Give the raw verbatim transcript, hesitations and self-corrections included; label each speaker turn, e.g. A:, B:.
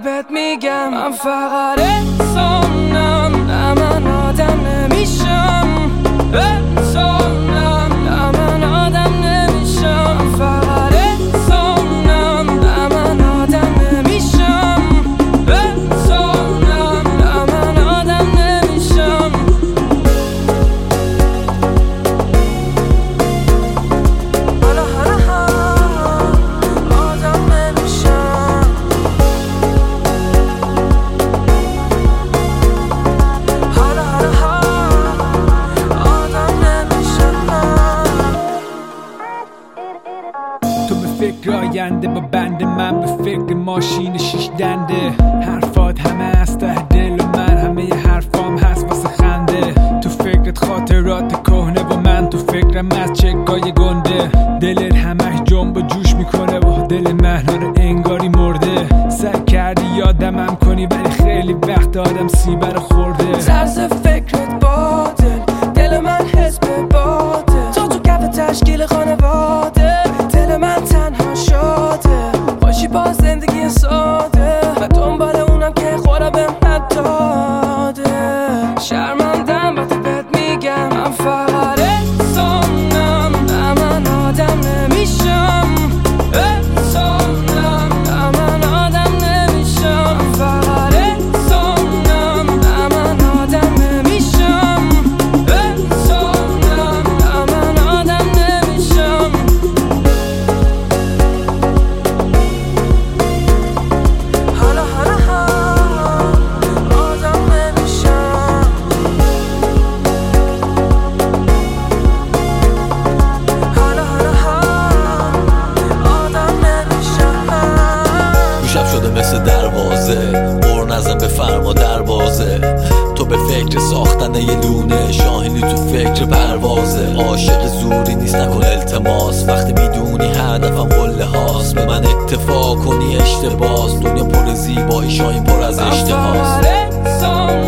A: بهت میگم من فقط انسانم، نه من آدم نمیشم. انسانم نه من آدم نمیشم. من فقط انسانم، نه من آدم نمیشم. انسانم نه من آدم نمیشم. حالا حالا آدم نمیشم. حالا حالا آدم نمیشم.
B: تو به فکر آینده با بند، من به فکر ماشین شیش دنده. حرفات همه از ته دل و من همه حرفام هست واسه خنده. تو فکرت خاطرات کهنه و من تو فکرم از چکای گنده. دلت همش جنب و جوش میکنه و دل من رو انگاری مرده. سعی کردی یادمم کنی ولی خیلی وقت آدم سیبر خورده.
A: طرز فکرت باده، دل من حزب باده. تو تو کف تشکیل خانواده، دل من تنها شده. باشی با زندگی ساده و دنبال اونم که خورا بهم نداده. شرمندم وقتی بهت میگم من فقط انسانم، نه من آدم نمیشم. انسانم نه من آدم نمیشم. من فقط انسانم، نه من آدم نمیشم. انسانم نه من آدم نمیشم. حالا حالا آدم نمیشم. حالا حالا آدم نمیشم.
C: گوشم شده مثل دروازه، بر نزن بفرما دروازه. تو به فکر ساختن یه لونه، شاهینی تو فکر پروازه. عاشق زوری نیست نکن التماس، وقتی میدونی هدفم قله هاست. به من اکتفا کنی اشتباس، دنیا پر زیبایی شاهین پر از اشتهاست.
A: من فقط انسانم،